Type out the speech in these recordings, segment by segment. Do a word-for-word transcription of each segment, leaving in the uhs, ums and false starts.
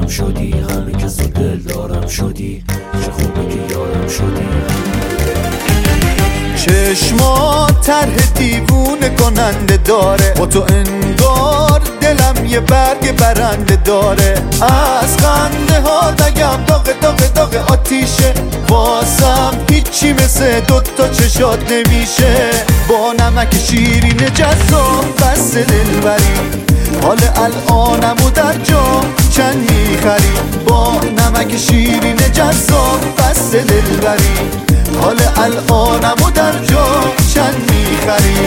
یارم شدی، همه کس رو دل دارم شدی، چه خوبه که یارم شدی. چشمات طرح دیوونه کننده داره، با تو انگار دلم یه برگ برنده داره. از خنده ها دگم داغ داغ داغ آتیشه، واسم هیچی مثل دوتا چشات نمیشه. با نمک شیرین جذاب بس دلبری، حال الانمو در جا چند میخری. با نمک شیرین جذاب بس دلبری، حال الانمو در جا چند میخری.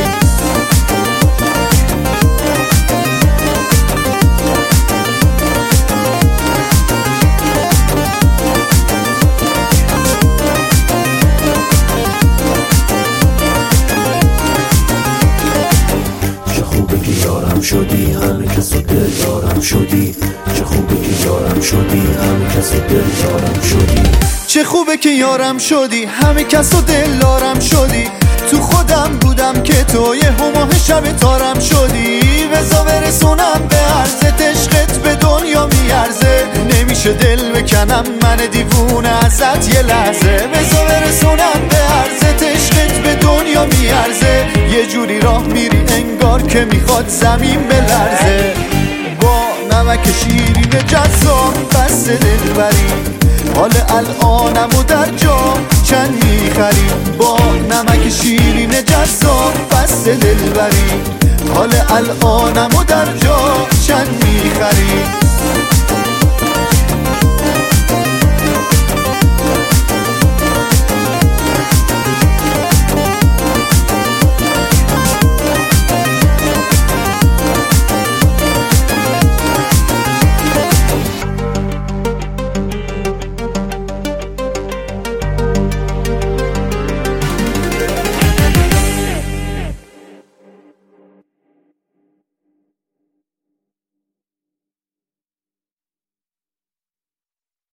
یارم شدی، همه کس رو دل دارم شدی، چه خوبه که یارم شدی، همه کس رو دل دارم شدی. چه خوبه که یارم شدی، همه کس رو دل دارم شدی. تو خودم بودم که تو یه هماه شب تارم شدی. بزا برسونم به عرضت، عشقت به دنیا میارزه. نمیشه دل بکنم من دیوونه ازت یه لحظه. بزا برسونم به عرضت، عشقت به دنیا میارزه. یه جوری راه میری انگار که میخواد زمین بلرزه. با نمک شیرین جذاب بس دلبری، حال الانمو در جا چند میخری. با نمک شیرین جذاب بس دلبری، حال الانمو در جا چند میخری.